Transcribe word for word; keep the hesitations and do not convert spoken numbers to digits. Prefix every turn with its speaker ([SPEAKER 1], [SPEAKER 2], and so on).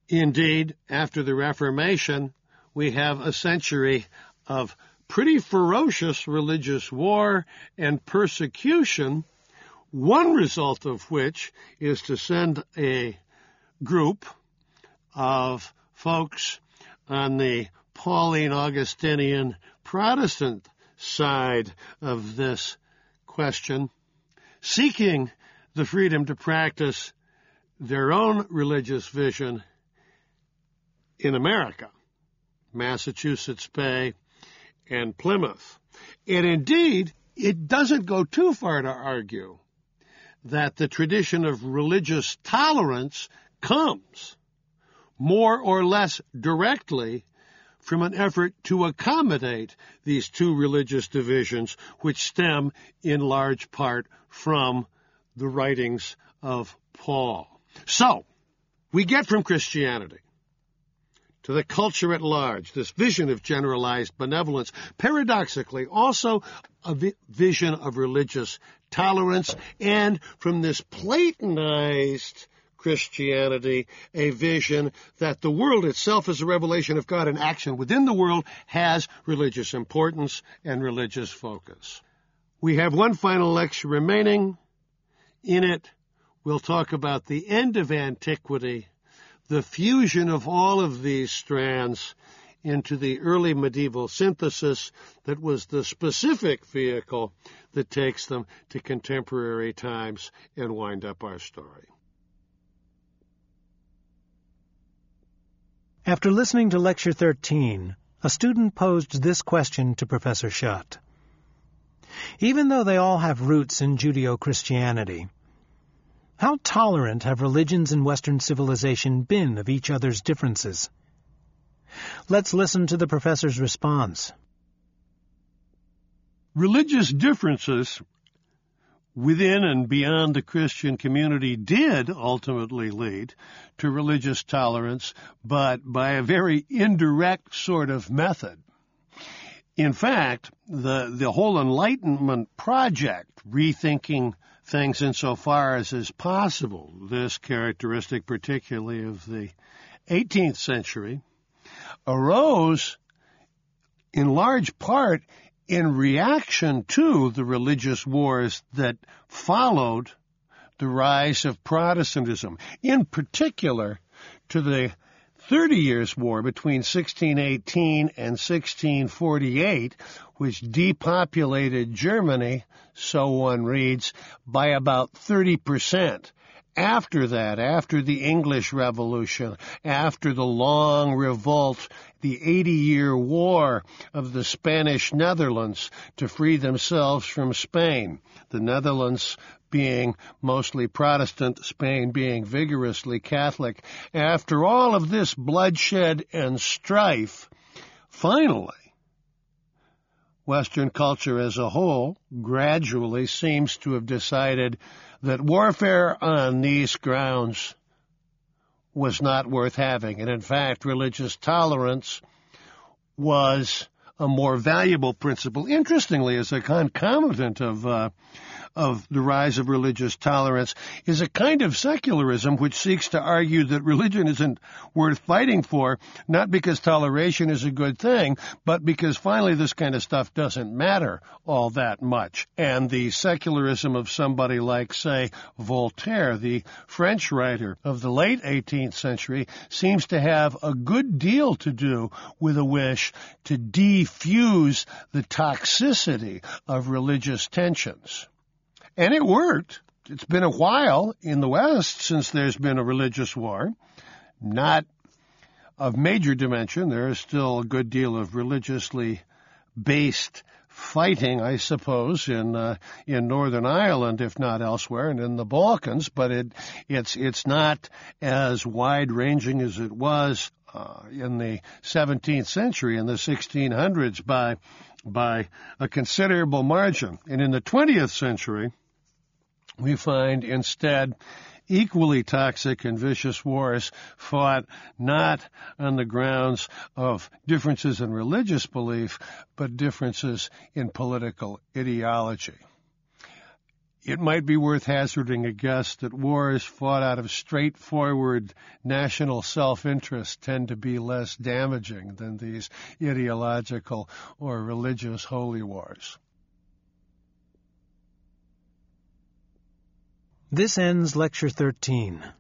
[SPEAKER 1] Indeed, after the Reformation, we have a century of pretty ferocious religious war and persecution, one result of which is to send a group of folks on the Pauline Augustinian Protestant side of this question, seeking the freedom to practice their own religious vision in America, Massachusetts Bay and Plymouth. And indeed, it doesn't go too far to argue that the tradition of religious tolerance comes more or less directly from an effort to accommodate these two religious divisions, which stem in large part from the writings of Paul. So, we get from Christianity to the culture at large, this vision of generalized benevolence, paradoxically also a vi- vision of religious tolerance, and from this Platonized Christianity, a vision that the world itself is a revelation of God, and action within the world has religious importance and religious focus. We have one final lecture remaining. In it, we'll talk about the end of antiquity, the fusion of all of these strands into the early medieval synthesis that was the specific vehicle that takes them to contemporary times and wind up our story.
[SPEAKER 2] After listening to Lecture thirteen, a student posed this question to Professor Schutt. Even though they all have roots in Judeo-Christianity, how tolerant have religions in Western civilization been of each other's differences? Let's listen to the professor's response.
[SPEAKER 1] Religious differences within and beyond the Christian community did ultimately lead to religious tolerance, but by a very indirect sort of method. In fact, the, the whole Enlightenment project, rethinking things insofar as is possible, this characteristic particularly of the eighteenth century, arose in large part in reaction to the religious wars that followed the rise of Protestantism, in particular to the Thirty Years' War between sixteen eighteen and sixteen forty-eight, which depopulated Germany, so one reads, by about thirty percent. After that, after the English Revolution, after the long revolt, the eighty-year war of the Spanish Netherlands to free themselves from Spain, the Netherlands being mostly Protestant, Spain being vigorously Catholic. After all of this bloodshed and strife, finally, Western culture as a whole gradually seems to have decided that warfare on these grounds was not worth having. And in fact, religious tolerance was a more valuable principle. Interestingly, as a concomitant of uh, of the rise of religious tolerance is a kind of secularism which seeks to argue that religion isn't worth fighting for, not because toleration is a good thing, but because finally this kind of stuff doesn't matter all that much. And the secularism of somebody like, say, Voltaire, the French writer of the late eighteenth century, seems to have a good deal to do with a wish to defuse the toxicity of religious tensions. And it worked. It's been a while in the West since there's been a religious war, not of major dimension. There is still a good deal of religiously based fighting, I suppose, in uh, in Northern Ireland, if not elsewhere, and in the Balkans. But it it's it's not as wide-ranging as it was uh, in the seventeenth century, in the sixteen hundreds, by by a considerable margin. And in the twentieth century, we find instead equally toxic and vicious wars fought not on the grounds of differences in religious belief, but differences in political ideology. it might be worth hazarding a guess that wars fought out of straightforward national self-interest tend to be less damaging than these ideological or religious holy wars.
[SPEAKER 2] This ends Lecture thirteen.